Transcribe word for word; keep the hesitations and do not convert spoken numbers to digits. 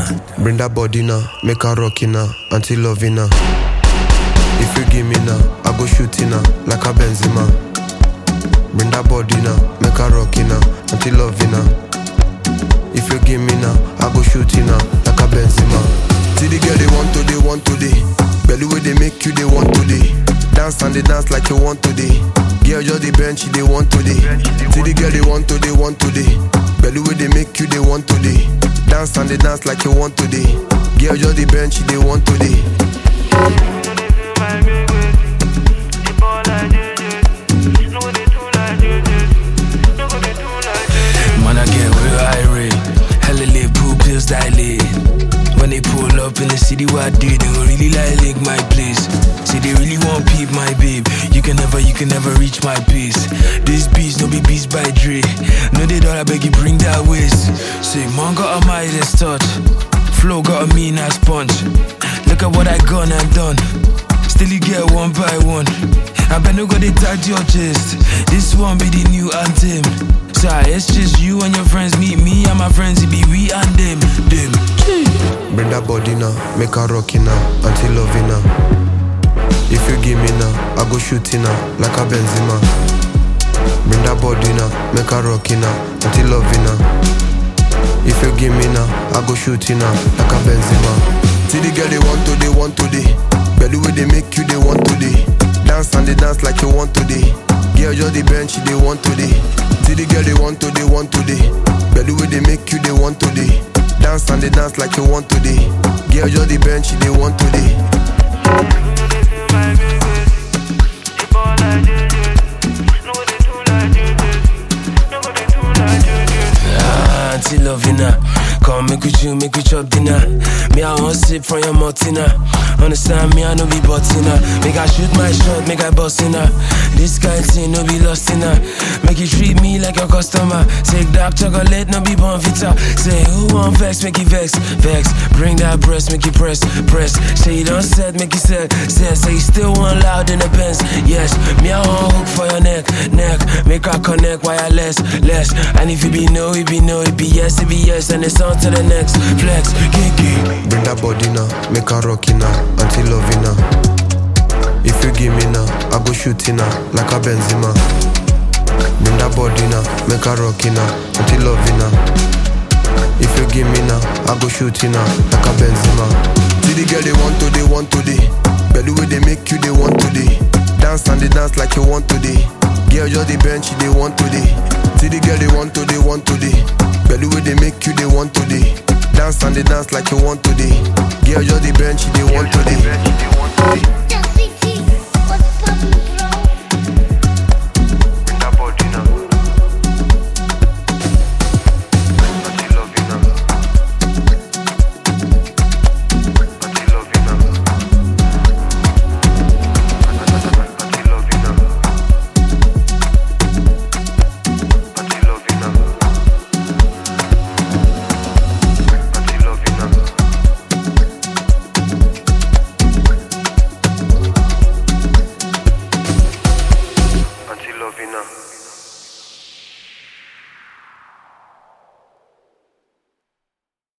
Bring that body now, make her rockin' now, until loving now. If you give me now, I go shooting now, like a Benzema. Bring that body now, make her rockin' now, until loving now. If you give me now, I go shooting now, like a Benzema. See the girl they want to, they want to day. Belly way they make you, they want to day. Dance and they dance like you want to day. Girl just the bench, they want to day. See the girl they want to, they want to day. Belly way they make you, they want to day. Dance and they dance like you want to day. Girl just the bench, they want to day. Man, I get real irate. Hella lit, pool pills dilate. When they pull up in the city where I did, they gon' really like lick my place. Say they really want peep my babe. You can never, you can never reach my pace. This beast no be beast by Dre. No they don't, I beg you bring that waist. Say man got a Midas touch, flow got a mean ass punch. Look at what I gone and done. Still you get one by one. I bet no go they tag your chest. This one be the new anthem. Sorry, it's just you and your friends. Meet me and my friends, it be we and them. Them. Bring that body now, make her rockin' now, until loving now. If you give me now, I go shooting now, like a Benzema. Bring that body now, make her rockin' now, until loving now. If you give me now, I go shooting now, like a Benzema. See the girl they want to, they want to day. Belly way they make you, they want to day. Dance and they dance like you want to day. Girl just the bench, they want to day. See the girl they want to, they want to day. Belly way they make you, they want to day. Dance and they dance like you want to day. Girl just the bench, they want to day. Ah, Auntie Lovina, come make with you, make we chop dinner. Me I want sip from your Martina. Understand me, I no be buttina. Make I shoot my shot, make I bust in her. This kind thing no be lost in her. Make you treat me like a customer. Say dark chocolate, no be bonvita. Say who want vex, make you vex, vex. Bring that breast, make you press, press. Say you don't set, make you set, set. Say you still want loud in the Benz. Yes, me I want hook for your neck, neck. Make her connect wireless, less. And if you be no, it be no, it be yes, it be yes. And it's on to the next flex, kiki. Bring that body now, make her rockin' now, until loving now. If you give me now, I go shooting now, like a Benzema. Bring that body now, make her rockin' now, until loving now. If you give me now, I go shooting now, like a Benzema. See the girl they want to, they want to day. Belly way they make you, they want to day. Dance and they dance like you want to day. Girl just the bench, they want to day. See the girl they want to, they want to day. Belly way they make you, they want to day. Dance and they dance like you want to day. Girl just the bench, they want to day.